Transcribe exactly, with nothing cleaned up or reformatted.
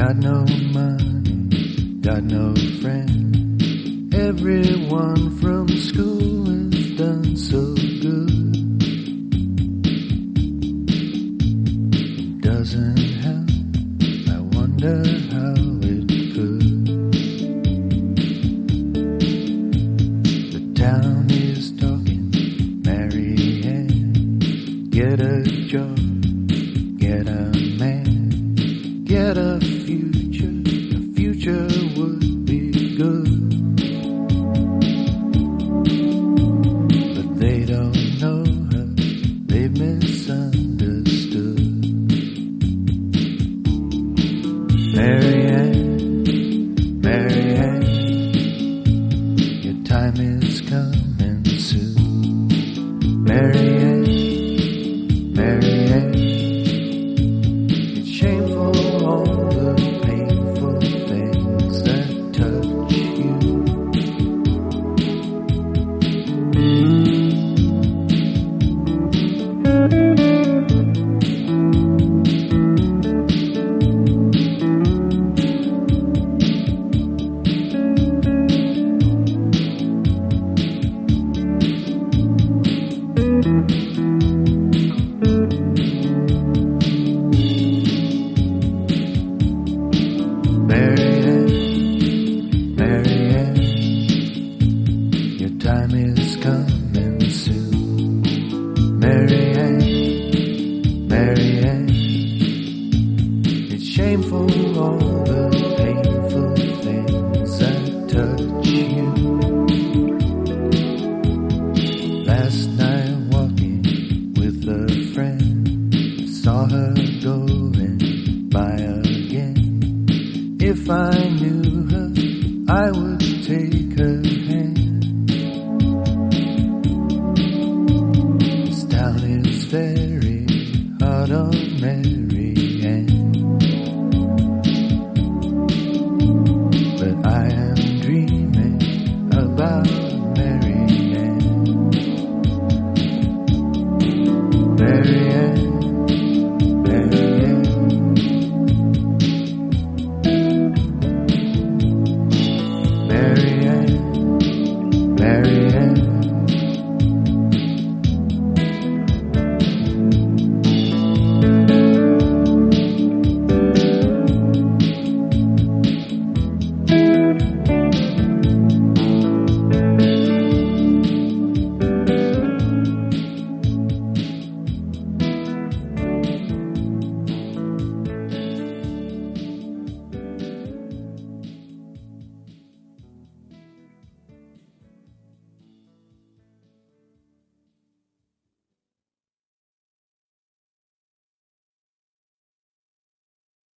Got no money, got no friend. Everyone from school has done so good. Doesn't help, I wonder how it could. The town is talking, Marianne. Get a job, get a man, get a future, a future would be good. But they don't know her, they've misunderstood. Marianne, Marianne, your time is coming soon. Marianne, Marianne, it's shameful all the painful things that touch you. Marianne, Marianne, your time is coming soon. Marianne, Marianne, it's shameful all the painful things that touch you. Last night walking with a friend, saw her going by again. If I knew her, I would take her hand. This town is very hard on Marianne, but I am dreaming about Marianne. Marianne.